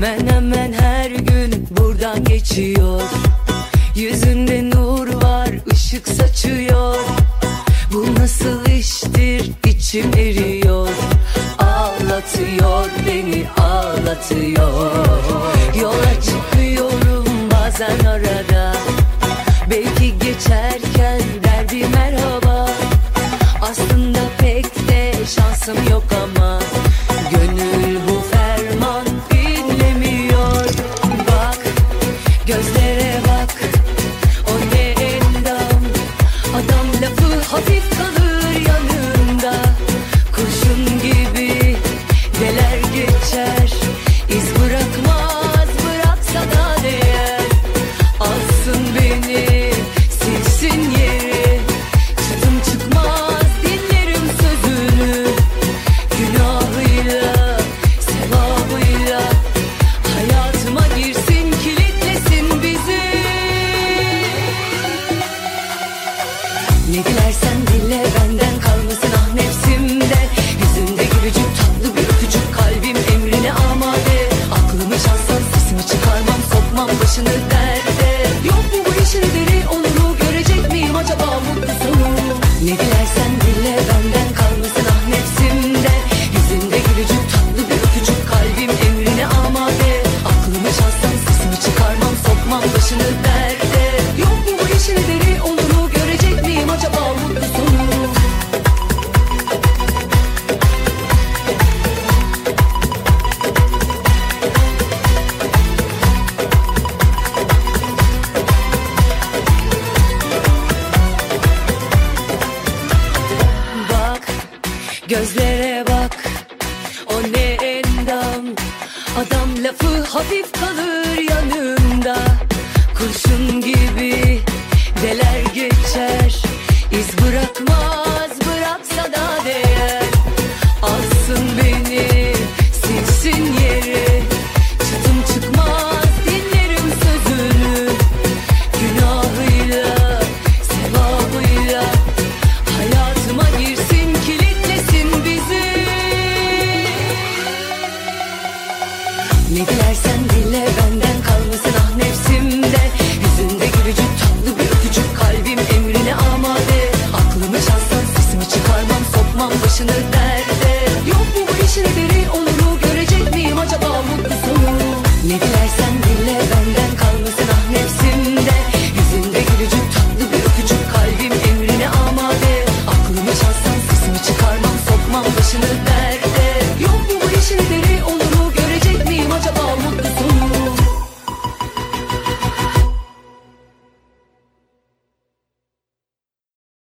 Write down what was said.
Hemen hemen her gün buradan geçiyor. Yüzünde nur var, ışık saçıyor. Bu nasıl iştir, içim eriyor. Ağlatıyor beni, ağlatıyor. Yola çıkıyorum bazen arada. Belki geçerken der bir merhaba. Aslında pek de şansım yok ama gönül bu ferman dinlemiyor. Bak, gözlere bak, o ne endam. Adam lafı hafif kalır yanında. Kurşun gibi deler geçer, iz bırakmaz, bıraksa da değer. Alsın beni, silsin yeri. Çıtım çıkmaz, dinlerim sözünü. Günahıyla, sevabıyla hayatıma girsin, kilitlesin bizi. Ne dilersen dile, benden kalmasın ah nefsimde. Yüzünde gülücük, tatlı bir öpücük, kalbim emrine amade. Aklımı çalsan sesimi çıkarmam, sokmam başını derde. Yok mu bu işin deri, oluru görecek miyim acaba mutlu sonu? Ne dilersen dile, benden kalmasın ah nefsimde. Yüzünde gülücük, tatlı bir öpücük, kalbim emrine amade. Aklımı çalsan sesimi çıkarmam, sokmam başını derde. Yok mu bu işin deri, oluru görecek miyim acaba mutlu sonu? Bak, gözlere bak, o ne endam. Adam lafı hafif kalır yanımda. Kurşun gibi deler geçer, iz bırakmaz, bıraksa da değer. Alsın beni, silsin yeri. Çıtım çıkmaz, dinlerim sözünü. Günahıyla, sevabıyla hayatıma girsin, kilitlesin bizi. Ne dilersen dile, benden